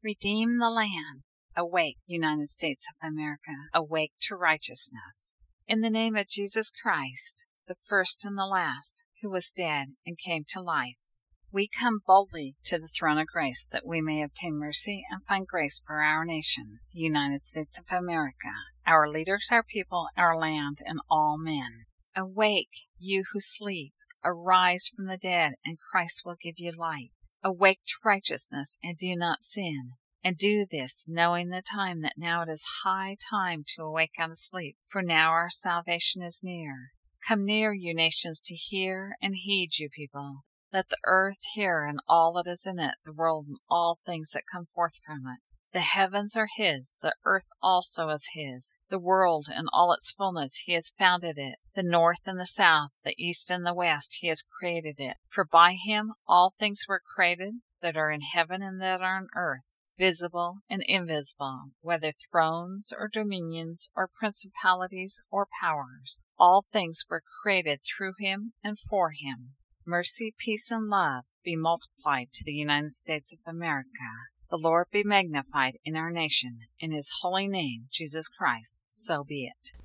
Redeem the land. Awake, United States of America. Awake to righteousness. In the name of Jesus Christ, the first and the last, who was dead and came to life, we come boldly to the throne of grace that we may obtain mercy and find grace for our nation, the United States of America, our leaders, our people, our land, and all men. Awake, you who sleep. Arise from the dead, and Christ will give you light. Awake to righteousness, and do not sin. And do this, knowing the time that now it is high time to awake out of sleep, for now our salvation is near. Come near, you nations, to hear, and heed, you people. Let the earth hear and all that is in it, the world and all things that come forth from it. The heavens are his, the earth also is his, the world and all its fullness, he has founded it. The north and the south, the east and the west, he has created it. For by him all things were created, that are in heaven and that are on earth, visible and invisible, whether thrones or dominions or principalities or powers. All things were created through him and for him. Mercy, peace, and love be multiplied to the United States of America. The Lord be magnified in our nation. In his holy name, Jesus Christ, so be it.